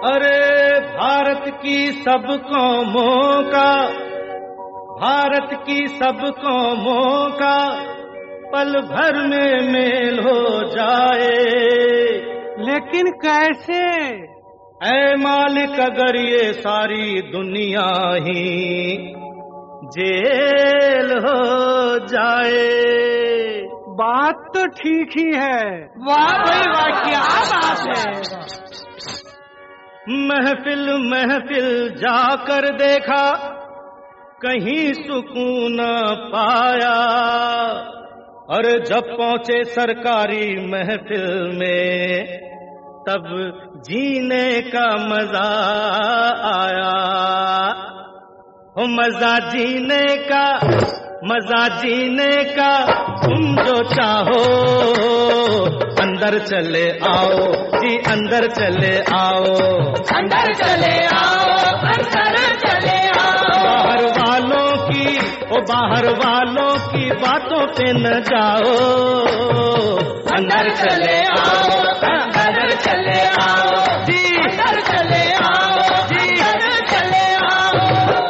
अरे भारत की सब कौमों का, भारत की सब कौमों का पल भर में मेल हो जाए। लेकिन कैसे? ऐ मालिक अगर ये सारी दुनिया ही जेल हो जाए। बात तो ठीक ही है। वाह भाई वाह, क्या बात है। महफिल महफिल जाकर देखा, कहीं सुकून पाया, और जब पहुंचे सरकारी महफिल में तब जीने का मजा आया। हो मजा जीने का, मजा जीने का, तुम जो चाहो अंदर चले आओ जी, अंदर चले आओ, अंदर चले आओ, अंदर चले आओ। बाहर वालों की, ओ बाहर वालों की बातों पे न जाओ, अंदर चले आओ, अंदर चले आओ जी, अंदर चले आओ जी, अंदर चले आओ।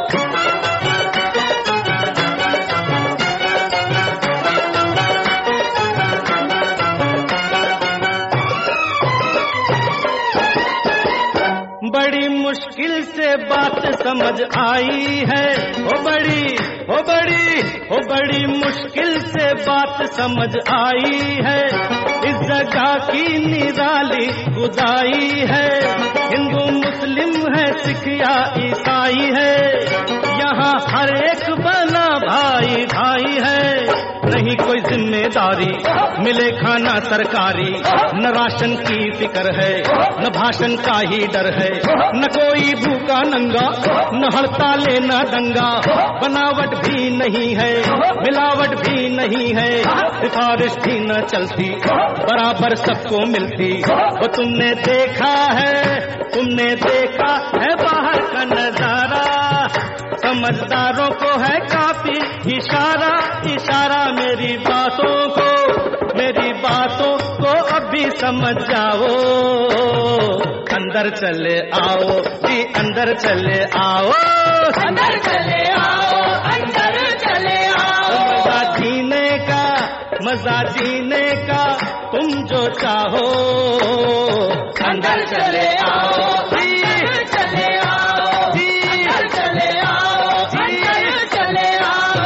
बड़ी मुश्किल से बात समझ आई है, ओ बड़ी, ओ बड़ी, ओ बड़ी मुश्किल से बात समझ आई है। इस जगह की निराली खुदाई है, हिंदू मुस्लिम है, सिख या ईसाई है, यहाँ हर एक बना भाई भाई है। नहीं कोई जिम्मेदारी, मिले खाना सरकारी, न राशन की फिक्र है, न भाषण का ही डर है, न कोई भूखा नंगा, न हड़ताले न दंगा, बनावट भी नहीं है, मिलावट भी नहीं है, सिफारिश भी न चलती, बराबर सबको मिलती। वो तुमने देखा है, तुमने देखा है बाहर का नजारा, समझदारों को है काफी इशारा, इशारा मेरी बातों को, मेरी बातों को अभी समझ जाओ, अंदर चले आओ जी, अंदर चले आओ, अंदर चले आओ, अंदर चले आओ। मजा जीने का, मजा जीने का, तुम जो चाहो अंदर चले आओ, अंदर चले आओ जी, अंदर चले आओ, अंदर चले आओ।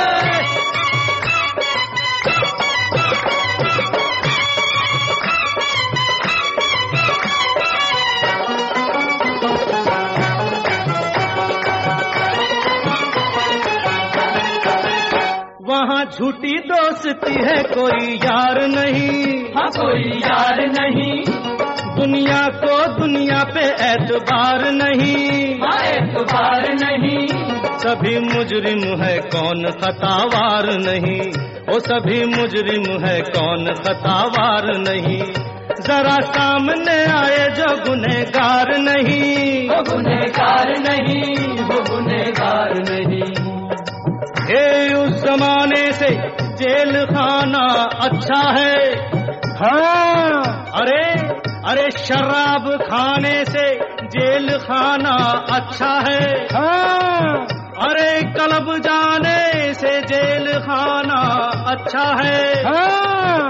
वहाँ झूठी दोस्ती है, कोई यार नहीं, हाँ कोई यार नहीं, दुनिया को दुनिया पे एतबार नहीं, हाँ एतबार नहीं, सभी मुजरिम है कौन खतावार नहीं, ओ सभी मुजरिम है कौन खतावार नहीं, जरा सामने आए जो गुनहगार नहीं, वो गुनहगार नहीं, वो गुनहगार नहीं। ये उस जमाने से जेल खाना अच्छा है, हाँ, अरे अरे शराब खाने से जेल खाना अच्छा है, हाँ, अरे क्लब जाने से जेल खाना अच्छा है, हाँ,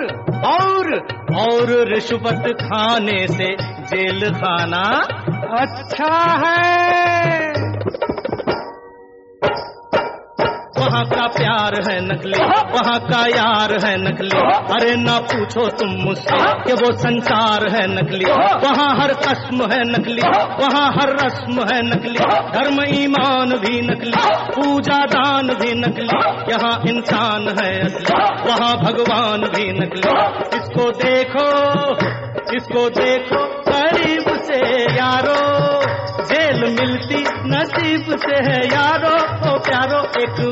और रिश्वत खाने से जेल खाना अच्छा है। वहाँ का प्यार है नकली, वहाँ का यार है नकली, अरे ना पूछो तुम मुझसे कि वो संसार है नकली। वहाँ हर कसम है नकली, वहाँ हर रस्म है नकली, धर्म ईमान भी नकली, पूजा दान भी नकली, यहाँ इंसान है असली, वहाँ भगवान भी नकली। इसको देखो, इसको देखो करीब से यारो, जेल मिलती नसीब से है यारो, ओ प्यारो एक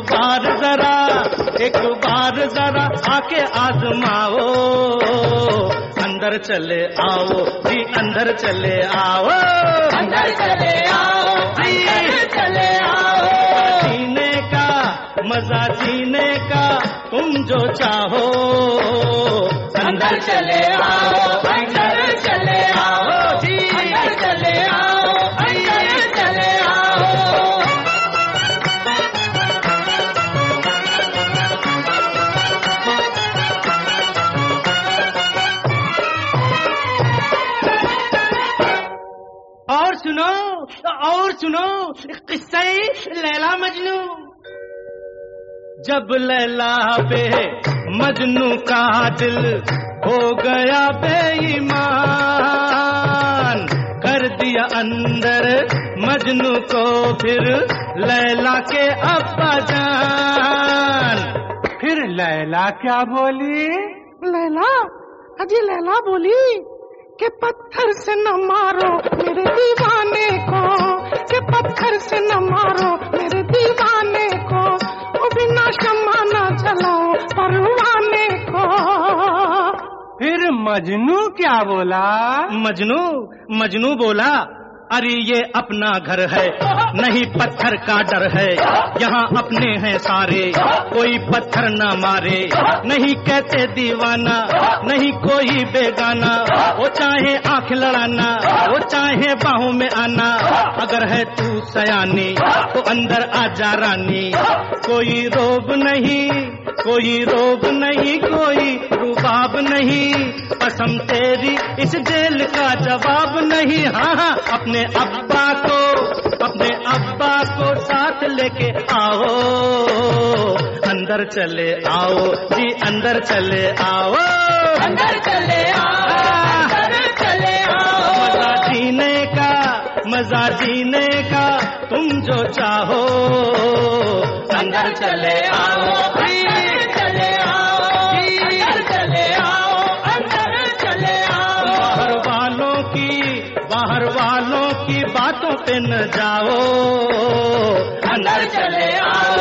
बार जरा आके आजमाओ, अंदर चले आओ जी, अंदर चले आओ, अंदर चले आओ, अंदर चले आओ। जीने का, मजा जीने का, तुम जो चाहो अंदर चले आओ, अंदर चले आओ जी, अंदर चले और सुनो किस्सा लैला मजनू। जब लैला पे मजनू का दिल हो गया बेईमान, कर दिया अंदर मजनू को फिर लैला के अब्बा जान। फिर लैला क्या बोली? लैला, अजी लैला बोली कि पत्थर से न मारो मेरे दीवाने को, कि पत्थर से न मारो मेरे दीवाने को, वो बिना शम्मा न जलाओ परवाने को। फिर मजनू क्या बोला? मजनू बोला, अरे ये अपना घर है, नहीं पत्थर का डर है, यहाँ अपने हैं सारे, कोई पत्थर न मारे, नहीं कहते दीवाना, नहीं कोई बेगाना, वो चाहे आंख लड़ाना, वो चाहे बाहों में आना, अगर है तू सयानी तो अंदर आजा रानी, कोई रोब नहीं, कोई रोब नहीं, कोई रुबाब नहीं, कसम तेरी इस जेल का जवाब नहीं। हाँ, अपने अब्बा को साथ लेके आओ, अंदर चले आओ जी, अंदर चले आओ, अंदर चले आओ, अंदर चले आओ। मजा जीने का तुम जो चाहो, अंदर चले आओ, अंदर चले आओ, अंदर चले आओ, अंदर चले आओ। बाहर वालों की बातों पे न जाओ, अंदर चले आओ।